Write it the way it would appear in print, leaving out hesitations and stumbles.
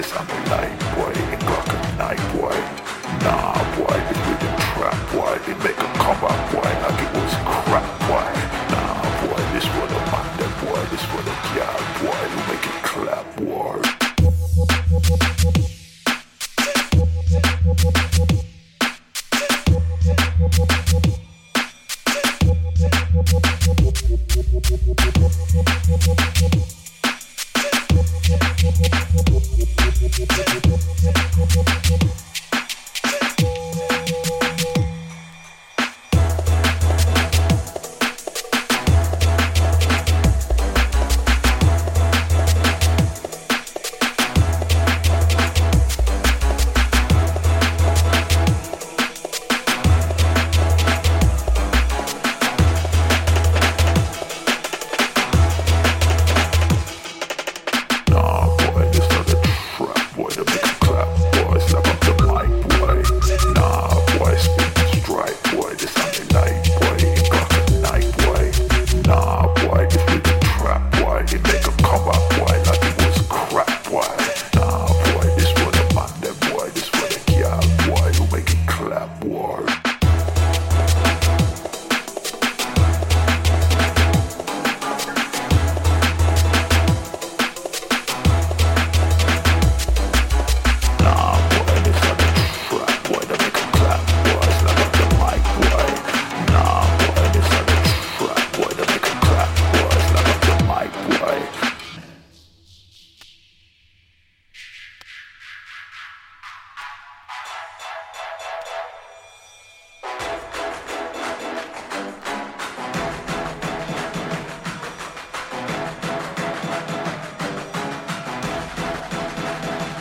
I'm a light boy, ain't got a night boy. Nah boy, this with the trap boy. They make a comeback boy like it was crap boy. Nah boy, this for the Manda boy. This for the girl boy. You make it clap boy. We'll be right back.